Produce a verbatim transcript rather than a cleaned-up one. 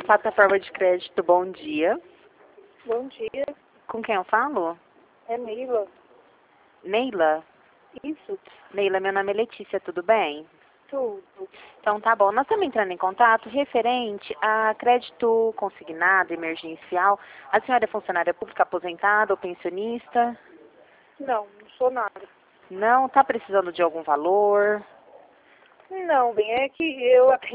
Plataforma de crédito, bom dia. Bom dia, Com quem eu falo? é Neila. Neila? Isso, Neila, meu nome é Letícia, tudo bem? tudo. Então tá bom, nós estamos entrando em contato referente a crédito consignado emergencial. A senhora é funcionária pública aposentada ou pensionista? Não, não sou nada. Não? Está precisando de algum valor? Não, bem, é que eu